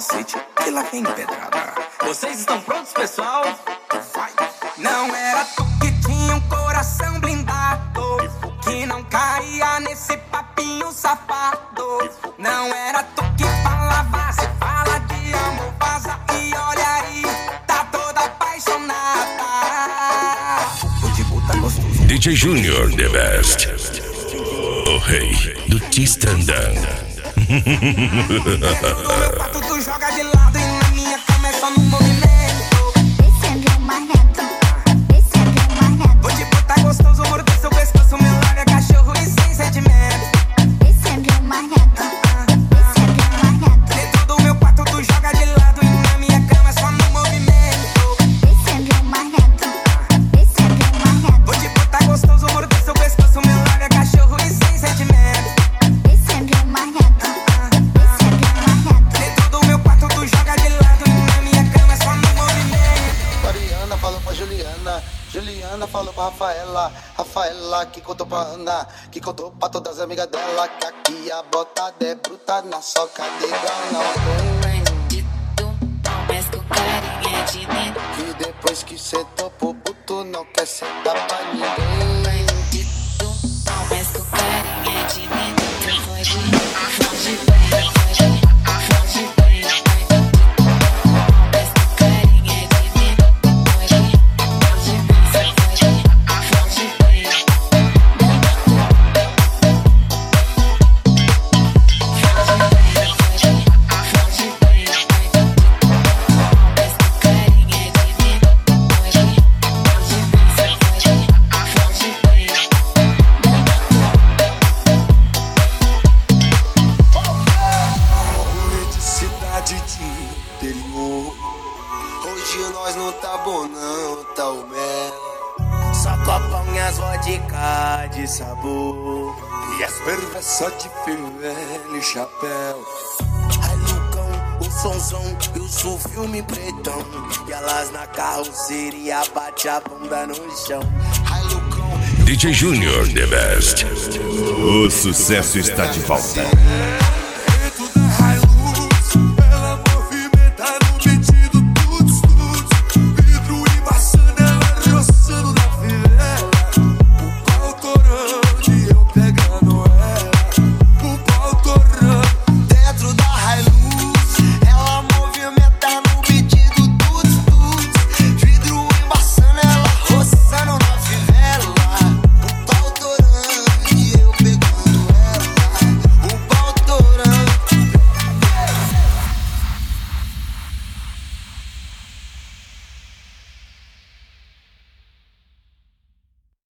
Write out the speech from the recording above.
capacete e lá vem pedrada. Vocês estão prontos, pessoal? Vai. Não era tu que tinha um coração blindado, que não caía nesse papinho safado. Não era tu que falava, se fala de amor, vaza e olha aí, tá toda apaixonada. O Dibu tá gostoso. DJ Junior, the best. O rei do Tistandã. No meu quarto tu joga de lado e na minha cama é só no movimento. Desce é marreto, desce é marreto. O Dibu tá gostoso, morder seu pescoço, meu lábio é cachorro e sem sentimento. Desce é marreto, desce é marreto. Dentro do meu quarto tu joga de lado e na minha cama é só no movimento. Desce é marreto, desce é marreto. O Dibu tá gostoso, morder seu pescoço, meu lábio é cachorro e sem sentimento. Desce é marreto, desce é marreto. Dentro do meu quarto tu joga de lado e na minha cama é só no movimento. Mariana falou pra Juliana, Juliana falou pra Rafaela, Rafaela que contou pra Ana, que contou pra todas as amigas dela, que aqui a botada é bruta na soca de ganão. Mas com carinha de dentro. Que depois que cê topou puto não quer sentar pra ninguém. Mas com carinha de dentro. Foge bem, foge bem. Mas com carinha de dentro. Foge bem. Hoje nós não tá bom não, tá o mel. Só copão e as vodka de sabor, e as perversas de fivela e chapéu. Ai Lucão, o sonzão e o sul filme pretão, e elas na carroceria bate a bunda no chão. Ai Lucão, DJ Junior, the best. O sucesso está de volta.